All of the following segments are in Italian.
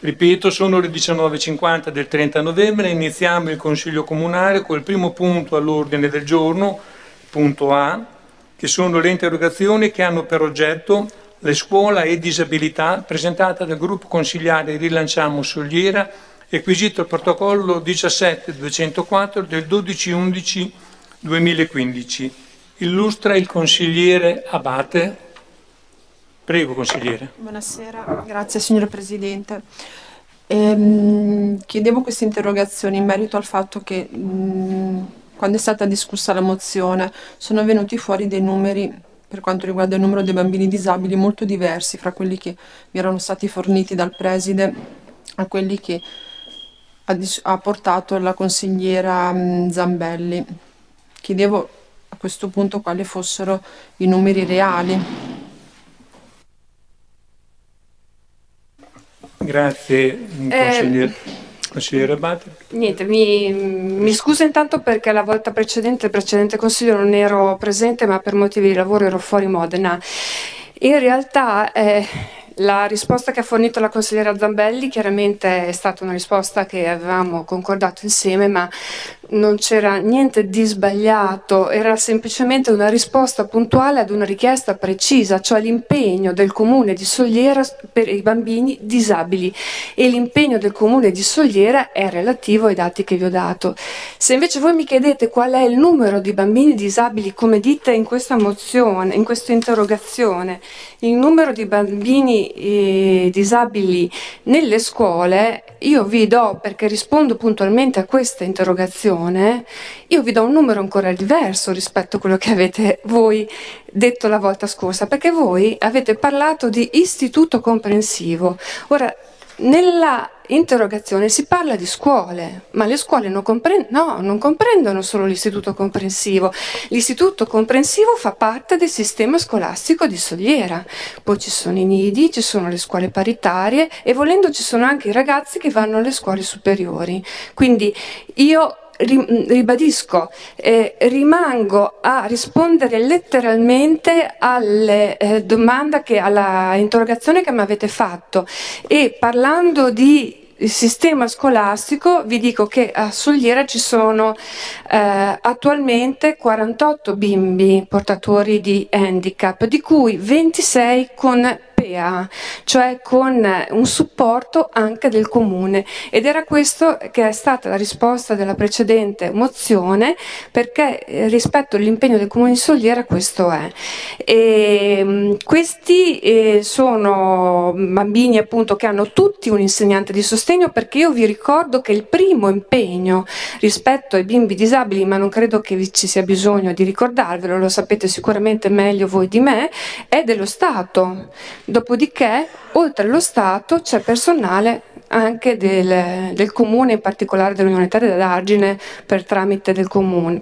Ripeto, sono le 19:50 del 30 novembre, iniziamo il Consiglio Comunale col primo punto all'ordine del giorno, punto A, che sono le interrogazioni che hanno per oggetto le scuola e disabilità presentata dal gruppo consigliare Rilanciamo Soliera e acquisito il protocollo 17204 del 12/11/2015. Illustra il consigliere Abate. Prego, consigliere. Buonasera, grazie signor Presidente. Chiedevo questa interrogazione in merito al fatto che quando è stata discussa la mozione sono venuti fuori dei numeri per quanto riguarda il numero dei bambini disabili molto diversi fra quelli che mi erano stati forniti dal preside a quelli che ha portato la consigliera Zambelli. Chiedevo a questo punto quali fossero i numeri reali. Grazie, consigliere Abate. Niente, mi scuso intanto perché la volta precedente, il precedente consiglio non ero presente, ma per motivi di lavoro ero fuori Modena. In realtà la risposta che ha fornito la consigliera Zambelli chiaramente è stata una risposta che avevamo concordato insieme, ma non c'era niente di sbagliato, era semplicemente una risposta puntuale ad una richiesta precisa, cioè l'impegno del Comune di Soliera per i bambini disabili, e l'impegno del Comune di Soliera è relativo ai dati che vi ho dato. Se invece voi mi chiedete qual è il numero di bambini disabili, come dite in questa mozione, in questa interrogazione, il numero di bambini disabili nelle scuole, io vi do, perché rispondo puntualmente a questa interrogazione, io vi do un numero ancora diverso rispetto a quello che avete voi detto la volta scorsa, perché voi avete parlato di istituto comprensivo. Ora, nella interrogazione si parla di scuole, ma le scuole non comprendono solo l'istituto comprensivo. L'istituto comprensivo fa parte del sistema scolastico di Soliera. Poi ci sono i nidi, ci sono le scuole paritarie e volendo ci sono anche i ragazzi che vanno alle scuole superiori. Quindi io ribadisco, rimango a rispondere letteralmente alle domande alla interrogazione che mi avete fatto, e parlando di il sistema scolastico vi dico che a Soliera ci sono attualmente 48 bimbi portatori di handicap, di cui 26 con PEA, cioè con un supporto anche del comune, ed era questo che è stata la risposta della precedente mozione, perché rispetto all'impegno del comune di Soliera questo è. Questi sono bambini appunto che hanno tutti un insegnante di sostegno, perché io vi ricordo che il primo impegno rispetto ai bimbi disabili, ma non credo che ci sia bisogno di ricordarvelo, lo sapete sicuramente meglio voi di me, è dello Stato. Dopodiché, oltre allo Stato, c'è personale anche del comune, in particolare dell'Unione Terre d'Argine, per tramite del comune,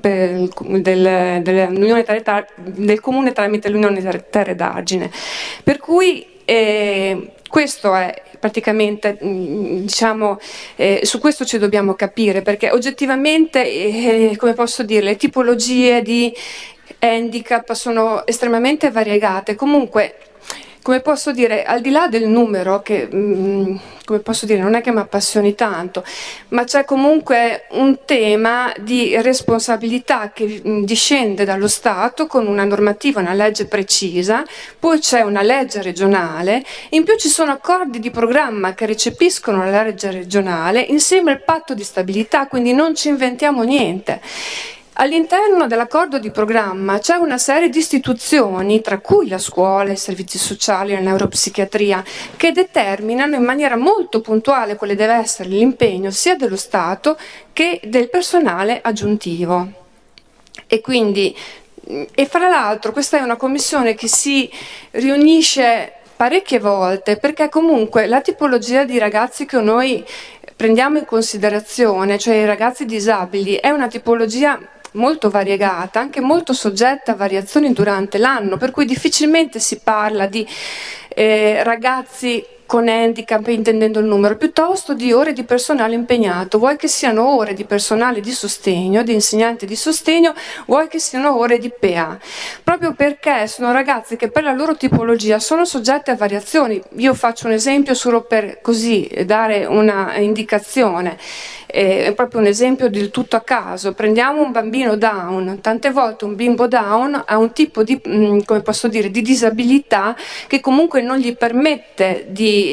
del comune tramite l'Unione Terre d'Argine. Per cui questo è praticamente, diciamo, su questo ci dobbiamo capire, perché oggettivamente, come posso dire, le tipologie di handicap sono estremamente variegate. Comunque, come posso dire, al di là del numero, che come posso dire, non è che mi appassioni tanto, ma c'è comunque un tema di responsabilità che discende dallo Stato con una normativa, una legge precisa, poi c'è una legge regionale, in più ci sono accordi di programma che recepiscono la legge regionale insieme al patto di stabilità, quindi non ci inventiamo niente. All'interno dell'accordo di programma c'è una serie di istituzioni, tra cui la scuola, i servizi sociali, la neuropsichiatria, che determinano in maniera molto puntuale quale deve essere l'impegno sia dello Stato che del personale aggiuntivo. E quindi, e fra l'altro, questa è una commissione che si riunisce parecchie volte, perché comunque la tipologia di ragazzi che noi prendiamo in considerazione, cioè i ragazzi disabili, è una tipologia molto variegata, anche molto soggetta a variazioni durante l'anno, per cui difficilmente si parla di ragazzi con handicap, intendendo il numero, piuttosto di ore di personale impegnato, vuoi che siano ore di personale di sostegno, di insegnanti di sostegno, vuoi che siano ore di PA, proprio perché sono ragazzi che per la loro tipologia sono soggetti a variazioni. Io faccio un esempio solo per così dare una indicazione. È proprio un esempio del tutto a caso. Prendiamo un bambino Down, tante volte un bimbo Down ha un tipo di, come posso dire, di disabilità che comunque non gli permette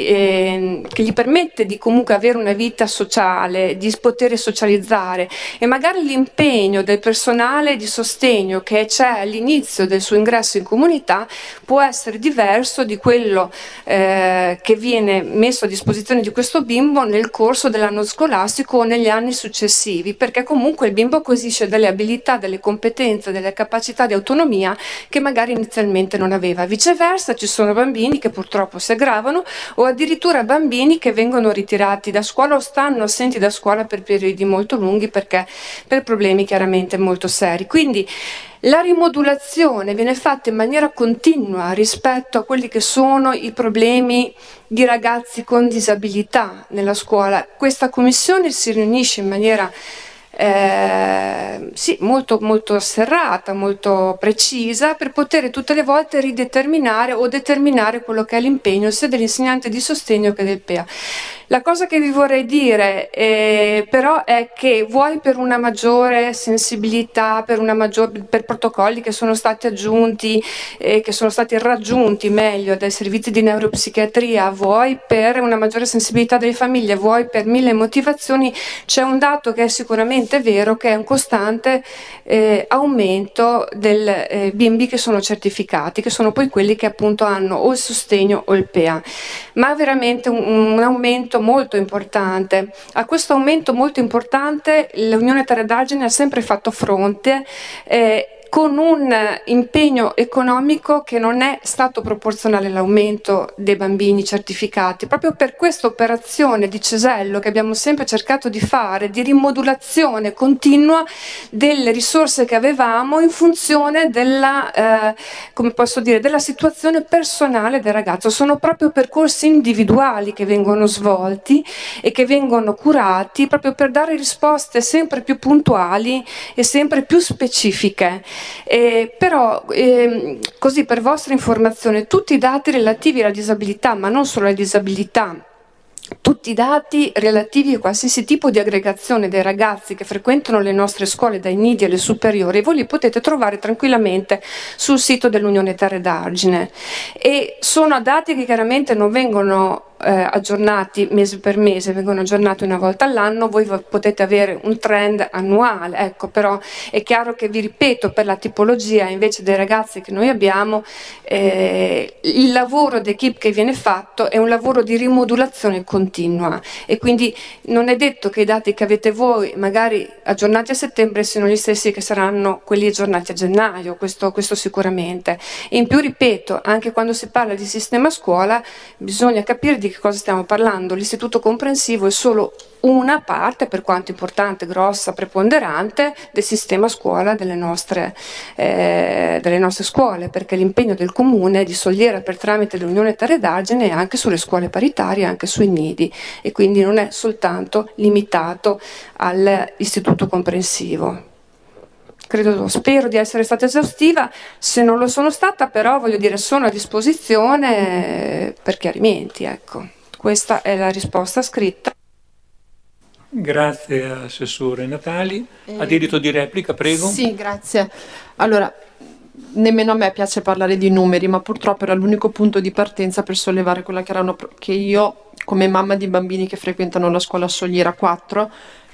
di comunque avere una vita sociale, di poter socializzare, e magari l'impegno del personale di sostegno che c'è all'inizio del suo ingresso in comunità può essere diverso di quello che viene messo a disposizione di questo bimbo nel corso dell'anno scolastico o negli anni successivi, perché comunque il bimbo acquisisce delle abilità, delle competenze, delle capacità di autonomia che magari inizialmente non aveva. Viceversa, ci sono bambini che purtroppo si aggravano, o addirittura bambini che vengono ritirati da scuola o stanno assenti da scuola per periodi molto lunghi perché per problemi chiaramente molto seri. Quindi la rimodulazione viene fatta in maniera continua rispetto a quelli che sono i problemi di ragazzi con disabilità nella scuola. Questa commissione si riunisce in maniera molto, molto serrata, molto precisa, per poter tutte le volte rideterminare o determinare quello che è l'impegno sia dell'insegnante di sostegno che del PA. La cosa che vi vorrei dire però è che vuoi per una maggiore sensibilità, per protocolli che sono stati aggiunti, che sono stati raggiunti meglio dai servizi di neuropsichiatria, vuoi per una maggiore sensibilità delle famiglie, vuoi per mille motivazioni, c'è un dato che è sicuramente vero, che è un costante aumento del bimbi che sono certificati, che sono poi quelli che appunto hanno o il sostegno o il PA, ma veramente un aumento molto importante. A questo aumento molto importante l'Unione Teredaggine ha sempre fatto fronte con un impegno economico che non è stato proporzionale all'aumento dei bambini certificati, proprio per questa operazione di cesello che abbiamo sempre cercato di fare, di rimodulazione continua delle risorse che avevamo in funzione della, come posso dire, della situazione personale del ragazzo. Sono proprio percorsi individuali che vengono svolti e che vengono curati proprio per dare risposte sempre più puntuali e sempre più specifiche. Però così, per vostra informazione, tutti i dati relativi alla disabilità, ma non solo alla disabilità, tutti i dati relativi a qualsiasi tipo di aggregazione dei ragazzi che frequentano le nostre scuole dai nidi alle superiori, voi li potete trovare tranquillamente sul sito dell'Unione Teredaggine, e sono dati che chiaramente non vengono aggiornati mese per mese, vengono aggiornati una volta all'anno. Voi potete avere un trend annuale, ecco, però è chiaro che, vi ripeto, per la tipologia invece dei ragazzi che noi abbiamo, il lavoro d'equipe che viene fatto è un lavoro di rimodulazione continua, e quindi non è detto che i dati che avete voi magari aggiornati a settembre siano gli stessi che saranno quelli aggiornati a gennaio, questo sicuramente. E in più, ripeto, anche quando si parla di sistema scuola bisogna capire di che cosa stiamo parlando. L'istituto comprensivo è solo una parte, per quanto importante, grossa, preponderante, del sistema scuola delle nostre scuole, perché l'impegno del comune di Soliera per tramite dell'Unione Teredaggine è anche sulle scuole paritarie, anche sui nidi, e quindi non è soltanto limitato all'istituto comprensivo. Spero di essere stata esaustiva. Se non lo sono stata, però, voglio dire, sono a disposizione per chiarimenti, ecco. Questa è la risposta scritta. Grazie Assessore Natali. Ha diritto di replica, prego. Sì, grazie. Allora, nemmeno a me piace parlare di numeri, ma purtroppo era l'unico punto di partenza per sollevare quella che io, come mamma di bambini che frequentano la scuola Soliera 4,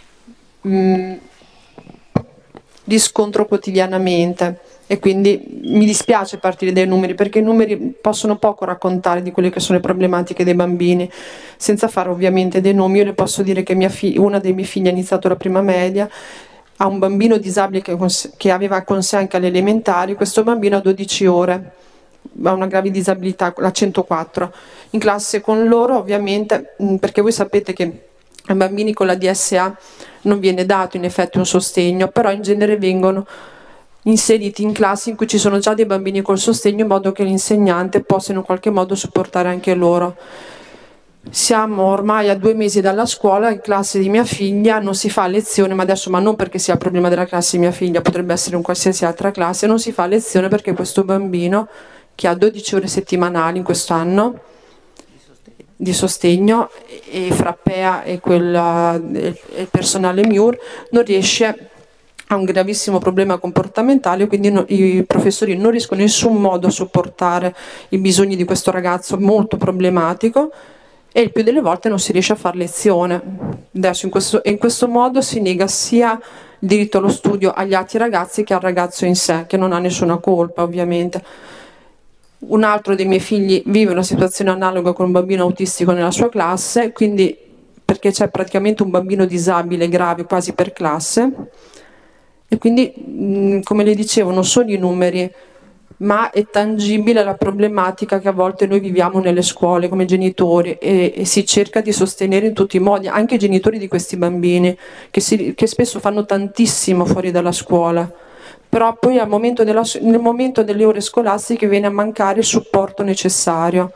riscontro quotidianamente, e quindi mi dispiace partire dai numeri, perché i numeri possono poco raccontare di quelle che sono le problematiche dei bambini, senza fare ovviamente dei nomi. Io le posso dire che una dei miei figli ha iniziato la prima media, ha un bambino disabile che aveva con sé anche alle elementari. Questo bambino ha 12 ore, ha una grave disabilità, la 104, in classe con loro, ovviamente, perché voi sapete che ai bambini con la DSA non viene dato in effetti un sostegno, però in genere vengono inseriti in classi in cui ci sono già dei bambini col sostegno, in modo che l'insegnante possa in un qualche modo supportare anche loro. Siamo ormai a 2 mesi dalla scuola, in classe di mia figlia non si fa lezione, ma non perché sia il problema della classe di mia figlia, potrebbe essere in qualsiasi altra classe, non si fa lezione perché questo bambino, che ha 12 ore settimanali in quest'anno di sostegno, e fra PEA e il personale MIUR, non riesce, ha un gravissimo problema comportamentale, quindi i professori non riescono in nessun modo a supportare i bisogni di questo ragazzo molto problematico, e il più delle volte non si riesce a fare lezione. Adesso in questo modo si nega sia il diritto allo studio agli altri ragazzi che al ragazzo in sé, che non ha nessuna colpa ovviamente. Un altro dei miei figli vive una situazione analoga con un bambino autistico nella sua classe, quindi perché c'è praticamente un bambino disabile grave quasi per classe, e quindi, come le dicevo, non sono i numeri, ma è tangibile la problematica che a volte noi viviamo nelle scuole come genitori, e si cerca di sostenere in tutti i modi anche i genitori di questi bambini che spesso fanno tantissimo fuori dalla scuola, però poi nel momento delle ore scolastiche viene a mancare il supporto necessario.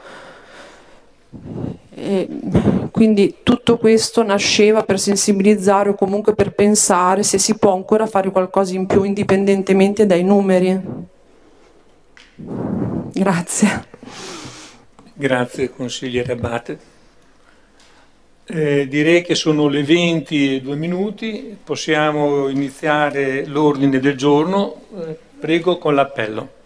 E quindi tutto questo nasceva per sensibilizzare o comunque per pensare se si può ancora fare qualcosa in più indipendentemente dai numeri. Grazie. Grazie consigliere Abate. Direi che sono le 20:02, possiamo iniziare l'ordine del giorno. Prego con l'appello.